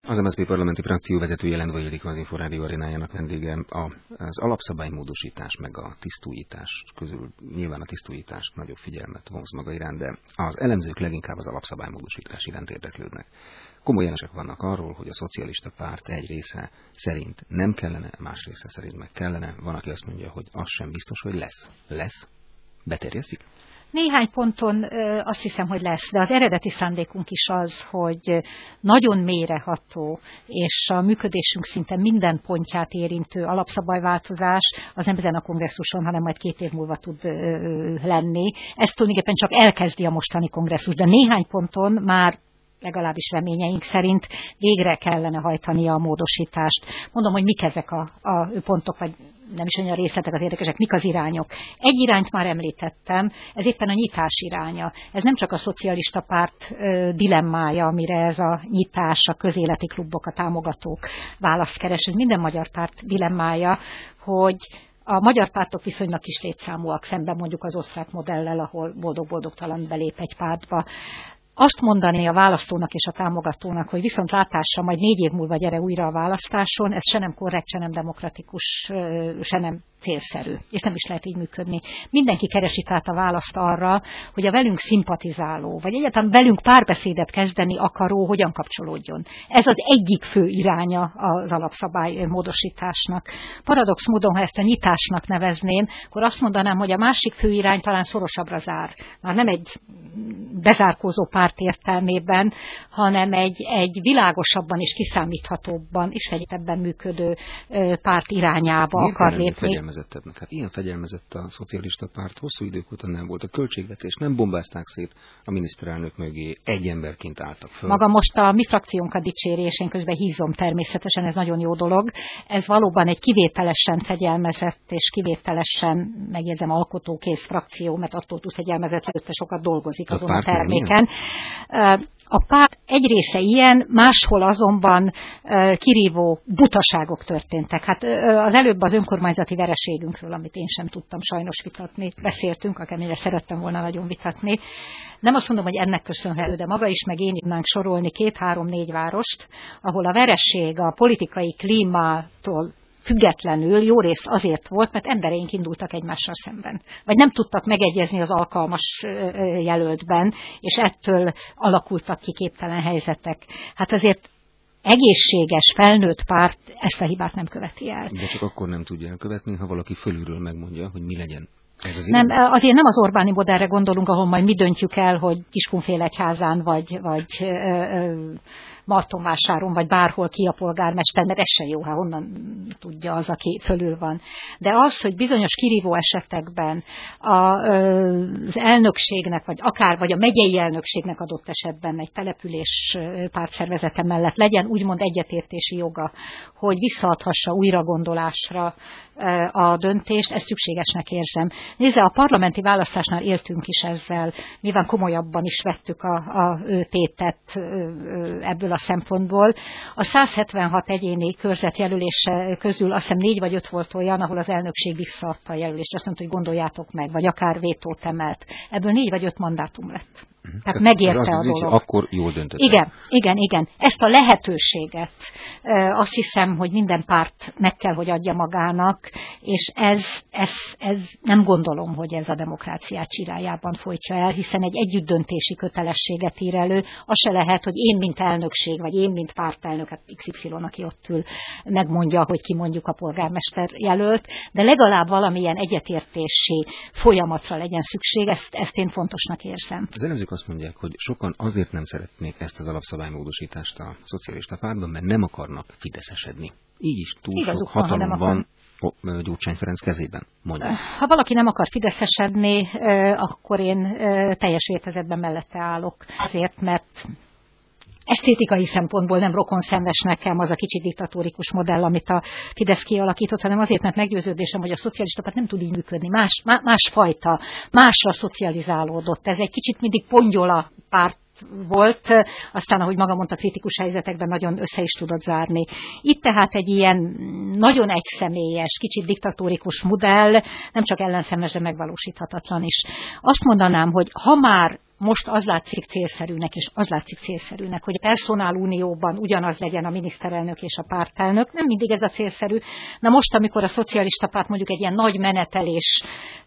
Az MSZP parlamenti frakció vezetője Lendvai Ildikó, az Inforádió arénájának vendége. Az alapszabálymódosítás meg a tisztújítás közül nyilván a tisztújítást nagyobb figyelmet vonz maga iránt, de az elemzők leginkább az alapszabálymódosítás iránt érdeklődnek. Komoly jelensek vannak arról, hogy a szocialista párt egy része szerint nem kellene, más része szerint meg kellene. Van, aki azt mondja, hogy az sem biztos, hogy lesz. Lesz? Beterjesztik? Néhány ponton azt hiszem, hogy lesz, de az eredeti szándékunk is az, hogy nagyon mélyreható és a működésünk szinte minden pontját érintő alapszabályváltozás az nem ezen a kongresszuson, hanem majd 2 év múlva tud lenni. Ez tulajdonképpen csak elkezdi a mostani kongresszus, de néhány ponton már legalábbis reményeink szerint végre kellene hajtani a módosítást. Mondom, hogy mik ezek a pontok, vagy nem is olyan részletek az érdekesek, mik az irányok. Egy irányt már említettem, ez éppen a nyitás iránya. Ez nem csak a szocialista párt dilemmája, amire ez a nyitás, a közéleti klubok, a támogatók választ keres, ez minden magyar párt dilemmája, hogy a magyar pártok viszonylag kis létszámúak szemben mondjuk az osztrák modellel, ahol boldog-boldogtalan belép egy pártba. Azt mondani a választónak és a támogatónak, hogy viszont látásra majd 4 év múlva gyere újra a választáson, ez se nem korrekt, se nem demokratikus, se nem célszerű, és nem is lehet így működni. Mindenki keresi tehát a választ arra, hogy a velünk szimpatizáló, vagy egyáltalán velünk párbeszédet kezdeni akaró hogyan kapcsolódjon. Ez az egyik fő iránya az alapszabály módosításnak. Paradox módon, ha ezt a nyitásnak nevezném, akkor azt mondanám, hogy a másik fő irány talán szorosabbra zár. Már nem egy bezárkózó párt értelmében, hanem egy világosabban és kiszámíthatóbban és fegyetebben működő párt irányába akar lépni. Hát ilyen fegyelmezett a szocialista párt hosszú idők óta nem volt. A költségvetés nem bombázták szét, a miniszterelnök mögé egy emberként álltak föl. Maga most a mi frakciónkat dicséri, és én közben hízom természetesen, ez nagyon jó dolog. Ez valóban egy kivételesen fegyelmezett és kivételesen, megjegyzem, alkotókész frakció, mert attól tud fegyelmezett, hogy sokat dolgozik azon a terméken. A párt egy része ilyen, máshol azonban kirívó butaságok történtek. Hát az előbb az önkormányzati vereségünkről, amit én sem tudtam sajnos vitatni, beszéltünk, akármilyen szerettem volna nagyon vitatni. Nem azt mondom, hogy ennek köszönhető, de maga is, meg én tudnánk sorolni 2-3-4 várost, ahol a vereség a politikai klímától függetlenül jó részt azért volt, mert embereink indultak egymással szemben. Vagy nem tudtak megegyezni az alkalmas jelöltben, és ettől alakultak ki képtelen helyzetek. Hát azért egészséges, felnőtt párt ezt a hibát nem követi el. De csak akkor nem tudja elkövetni, ha valaki fölülről megmondja, hogy mi legyen. Nem, azért nem az Orbáni modellre gondolunk, ahol majd mi döntjük el, hogy Kiskunfélegyházán, vagy Martonvásáron, vagy bárhol ki a polgármester, mert ez se jó, ha honnan tudja az, aki fölül van. De az, hogy bizonyos kirívó esetekben az elnökségnek, vagy a megyei elnökségnek adott esetben egy település pártszervezete mellett legyen úgymond egyetértési joga, hogy visszaadhassa újragondolásra a döntést, ezt szükségesnek érzem. Nézze, a parlamenti választásnál éltünk is ezzel, nyilván komolyabban is vettük a tétet ebből a szempontból. A 176 egyéni körzetjelölése közül azt hiszem 4 vagy 5 volt olyan, ahol az elnökség visszaadta a jelölést, azt mondta, hogy gondoljátok meg, vagy akár vétót emelt. Ebből 4 vagy 5 mandátum lett. Tehát megérte a dolog. Akkor jól döntött. Igen. Ezt a lehetőséget azt hiszem, hogy minden párt meg kell, hogy adja magának, és ez nem gondolom, hogy ez a demokráciát csirájában folytja el, hiszen egy együttdöntési kötelességet ír elő. Az se lehet, hogy én, mint elnökség, vagy én, mint pártelnök, hát XY, aki ott ül, megmondja, hogy ki mondjuk a polgármester jelölt, de legalább valamilyen egyetértési folyamatra legyen szükség, ezt én fontosnak érzem. Az elemzők azt mondják, hogy sokan azért nem szeretnék ezt az alapszabálymódosítást a szocialista pártban, mert nem akarnak fideszesedni. Így is túl sok hatalom van Gyurcsány Ferenc kezében, mondja. Ha valaki nem akar fideszesedni, akkor én teljes értezetben mellette állok. Azért, mert esztétikai szempontból nem rokonszenves nekem az a kicsit diktatórikus modell, amit a Fidesz kialakított, hanem azért, mert meggyőződésem, hogy a szocialista párt nem tud így működni. Másfajta, másra szocializálódott. Ez egy kicsit mindig pongyola párt volt, aztán, ahogy maga mondta, kritikus helyzetekben nagyon össze is tudott zárni. Itt tehát egy ilyen nagyon egyszemélyes, kicsit diktatórikus modell, nem csak ellenszemes, de megvalósíthatatlan is. Azt mondanám, hogy ha már most az látszik célszerűnek, és az látszik célszerűnek, hogy a personálunióban ugyanaz legyen a miniszterelnök és a pártelnök. Nem mindig ez a célszerű. Na most, amikor a szocialista párt mondjuk egy ilyen nagy menetelés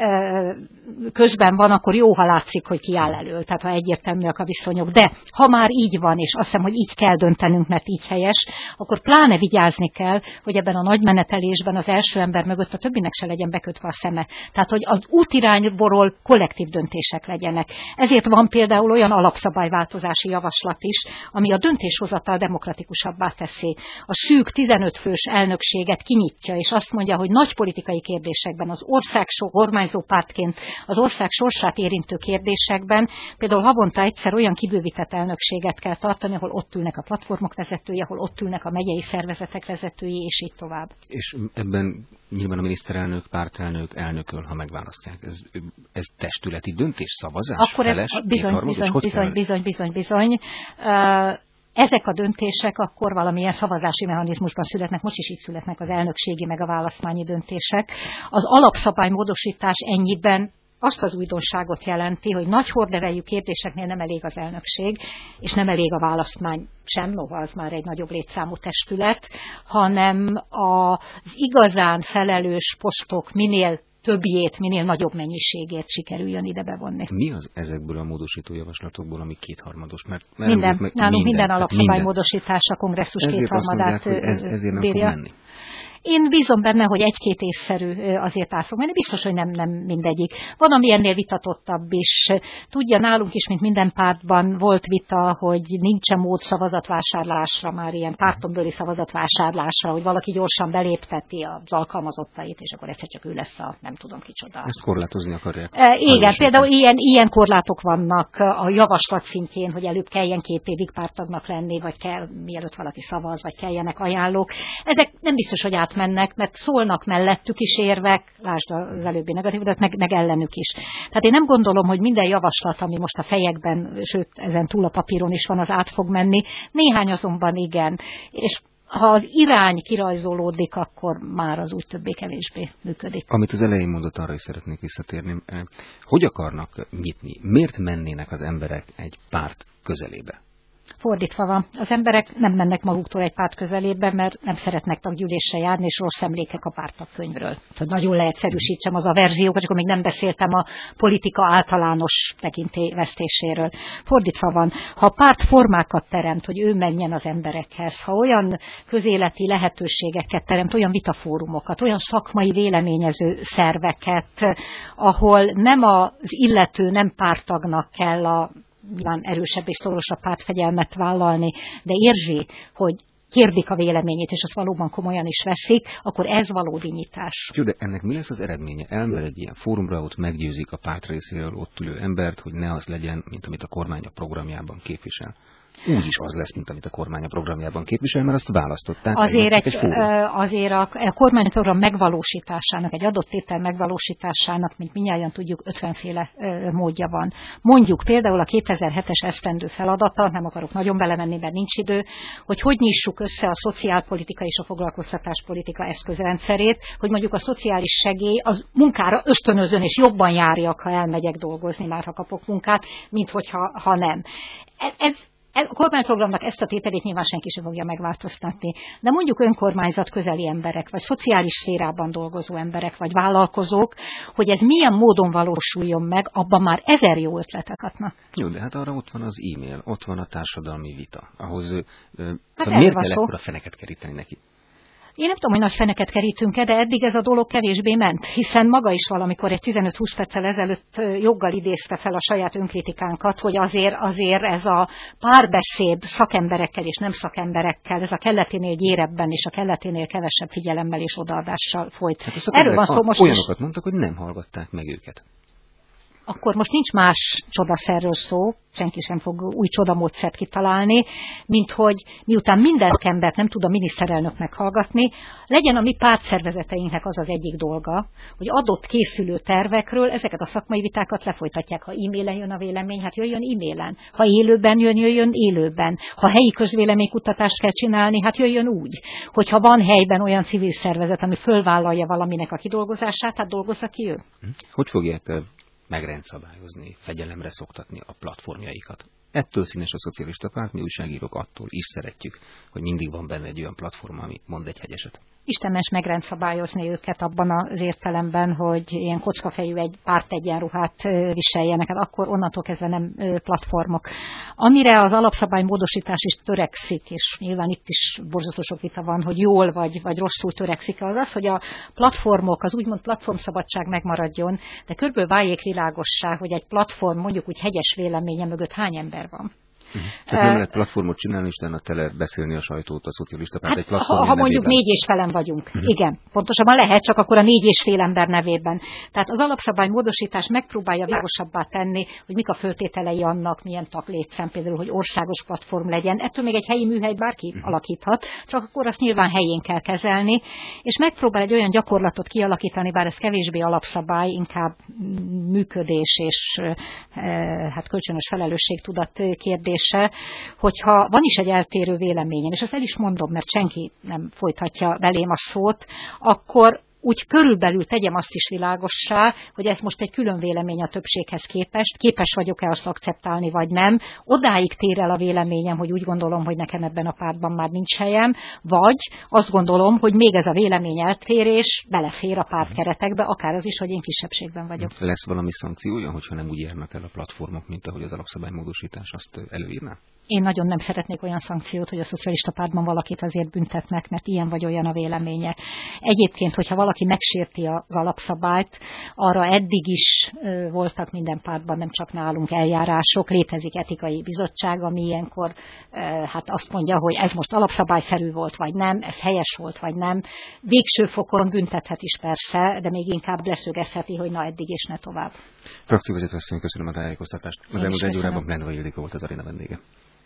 közben van, akkor jó, ha látszik, hogy ki áll elől, tehát ha egyértelműek a viszonyok. De ha már így van, és azt hiszem, hogy így kell döntenünk, mert így helyes, akkor pláne vigyázni kell, hogy ebben a nagy menetelésben az első ember mögött a többinek se legyen bekötve a szeme. Tehát, hogy az útirányból kollektív döntések legyenek. Ezért van például olyan alapszabályváltozási javaslat is, ami a döntéshozatal demokratikusabbá teszi. A szűk 15 fős elnökséget kinyitja, és azt mondja, hogy nagy politikai kérdésekben, az ország kormányzó pártként az ország sorsát érintő kérdésekben például havonta egyszer olyan kibővített elnökséget kell tartani, ahol ott ülnek a platformok vezetői, ahol ott ülnek a megyei szervezetek vezetői, és így tovább. És ebben nyilván a miniszterelnök, pártelnök elnököl, ha megválasztják. Ez testületi döntés, szavazás, akkor feles, bizony. Ezek a döntések akkor valamilyen szavazási mechanizmusban születnek, most is így születnek az elnökségi meg a választmányi döntések. Az alapszabálymódosítás ennyiben azt az újdonságot jelenti, hogy nagy horderejű kérdéseknél nem elég az elnökség, és nem elég a választmány sem, noha az már egy nagyobb létszámú testület, hanem az igazán felelős postok minél többjét, minél nagyobb mennyiségét sikerüljön ide bevonni. Mi az ezekből a módosító javaslatokból, ami kétharmados? Mert nálunk minden alapszabálymódosítás a kongresszus kétharmadát bírja. Én bízom benne, hogy egy-két észszerű azért át fog menni, biztos, hogy nem mindegyik. Van, ami ennél vitatottabb is. Tudja, nálunk is, mint minden pártban volt vita, hogy nincsen mód szavazatvásárlásra, már ilyen pártonbeli szavazatvásárlásra, hogy valaki gyorsan belépteti az alkalmazottait, és akkor egyszer csak ő lesz a nem tudom kicsoda. Ezt korlátozni akarják? Igen, például ilyen korlátok vannak a javaslat szintjén, hogy előbb kelljen 2 évig párttagnak lenni, vagy kell, mielőtt valaki szavaz, vagy kelljenek ajánlók. Ezek nem biztos, hogy mennek, mert szólnak mellettük is érvek, lásd az előbbi negatívodat, meg ellenük is. Tehát én nem gondolom, hogy minden javaslat, ami most a fejekben, sőt, ezen túl a papíron is van, az át fog menni. Néhány azonban igen. És ha az irány kirajzolódik, akkor már az úgy többé-kevésbé működik. Amit az elején mondott, arra is szeretnék visszatérni. Hogy akarnak nyitni? Miért mennének az emberek egy párt közelébe? Fordítva van. Az emberek nem mennek maguktól egy párt közelébe, mert nem szeretnek taggyűlésre járni, és rossz emlékek a párttagkönyvről. Nagyon leegyszerűsítsem az a verziókat, csak még nem beszéltem a politika általános tekintélyvesztéséről. Fordítva van. Ha a párt formákat teremt, hogy ő menjen az emberekhez, ha olyan közéleti lehetőségeket teremt, olyan vitafórumokat, olyan szakmai véleményező szerveket, ahol nem az illető, nem párttagnak kell a nyilván erősebb és szorosabb pártfegyelmet vállalni, de érzi, hogy kérdik a véleményét, és azt valóban komolyan is veszik, akkor ez valódi nyitás. Jó, de ennek mi lesz az eredménye? Elmegy egy ilyen fórumra, ott meggyőzik a párt részéről ott ülő embert, hogy ne az legyen, mint amit a kormány a programjában képvisel. Úgyis az lesz, mint amit a kormány a programjában képvisel, mert azt választották. Azért a kormányprogram megvalósításának, egy adott tétel megvalósításának, mint mindnyájan tudjuk, 50 féle módja van. Mondjuk például a 2007-es esztendő feladata, nem akarok nagyon belemenni, mert nincs idő, hogy nyissuk össze a szociálpolitika és a foglalkoztatáspolitika eszközrendszerét, hogy mondjuk a szociális segély az munkára ösztönözön és jobban járjak, ha elmegyek dolgozni, már ha kapok munkát, mint hogyha nem. A kormányprogramnak ezt a tételét nyilván senki sem fogja megváltoztatni. De mondjuk önkormányzat közeli emberek, vagy szociális szférában dolgozó emberek, vagy vállalkozók, hogy ez milyen módon valósuljon meg, abban már 1000 jó ötletet adnak. Jó, de hát arra ott van az e-mail, ott van a társadalmi vita. Ahhoz szóval miért kell ekkora feneket keríteni neki? Én nem tudom, hogy nagy feneket kerítünk-e, de eddig ez a dolog kevésbé ment, hiszen maga is valamikor egy 15-20 perccel ezelőtt joggal idézte fel a saját önkritikánkat, hogy azért ez a párbeszéd szakemberekkel és nem szakemberekkel, ez a kelleténél gyérebben és a kelleténél kevesebb figyelemmel és odaadással folyt. Hát erről van szó most olyanokat mondtak, hogy nem hallgatták meg őket. Akkor most nincs más csodaszerről szó, senki sem fog új csodamódszert kitalálni, mint hogy miután minden embert nem tud a miniszterelnök hallgatni, legyen a mi pártszervezeteinknek az egyik dolga, hogy adott készülő tervekről ezeket a szakmai vitákat lefolytatják. Ha e-mailen jön a vélemény, hát jöjjön e-mailen. Ha élőben jöjjön élőben. Ha helyi közvéleménykutatást kell csinálni, hát jöjjön úgy. Hogyha van helyben olyan civil szervezet, ami fölvállalja valaminek a kidolgozását, hát dolgozza ki ő. Hogy fogják megrendszabályozni, fegyelemre szoktatni a platformjaikat. Ettől színes a szocialista párt, mi újságírók attól is szeretjük, hogy mindig van benne egy olyan platform, ami mond egy hegyeset. Istenes megrendszabályozni őket abban az értelemben, hogy ilyen kockafejű egy pártegyenruhát viseljenek, hát akkor onnantól kezdve nem platformok. Amire az alapszabály módosítás is törekszik, és nyilván itt is borzasztó sok vita van, hogy jól vagy rosszul törekszik, az az, hogy a platformok, az úgymond platformszabadság megmaradjon, de körülbelül váljék világossá, hogy egy platform mondjuk úgy hegyes véleménye mögött hány ember van. Csak nem lehet platformot csinálni, és utána tele beszélni a sajtót a szocialista párt egy platform ha mondjuk 4,5 vagyunk. Igen, pontosabban lehet, csak akkor a 4,5 ember nevében. Tehát az alapszabály módosítás megpróbálja világosabbá tenni, hogy mik a föltételei annak, milyen taglétszám, például, hogy országos platform legyen. Ettől még egy helyi műhelyt bárki alakíthat, csak akkor azt nyilván helyén kell kezelni, és megpróbál egy olyan gyakorlatot kialakítani, bár ez kevésbé alapszabály, inkább működés és hát kölcsönös felelősségtudat kérdés, hogyha van is egy eltérő véleményem, és azt el is mondom, mert senki nem folytatja velém a szót, akkor úgy körülbelül tegyem azt is világossá, hogy ez most egy külön vélemény a többséghez képest, képes vagyok-e azt akceptálni, vagy nem. Odáig tér el a véleményem, hogy úgy gondolom, hogy nekem ebben a pártban már nincs helyem, vagy azt gondolom, hogy még ez a vélemény eltérés belefér a párt keretekbe, akár az is, hogy én kisebbségben vagyok. Lesz valami szankciója, hogyha nem úgy járnak el a platformok, mint ahogy az alapszabálymódosítás azt előírná? Én nagyon nem szeretnék olyan szankciót, hogy a szocialista pártban valakit azért büntetnek, mert ilyen vagy olyan a véleménye. Egyébként, hogyha valaki megsérti az alapszabályt, arra eddig is voltak minden pártban, nem csak nálunk eljárások, létezik etikai bizottság, ami ilyenkor hát azt mondja, hogy ez most alapszabályszerű volt, vagy nem, ez helyes volt, vagy nem. Végső fokon büntethet is persze, de még inkább leszögezheti, hogy na eddig és ne tovább. Frakcióvezető asszony, köszönöm a tájékoztatást. Az elmúlt egy órában Lendvai Ildikó volt az aréna vendége.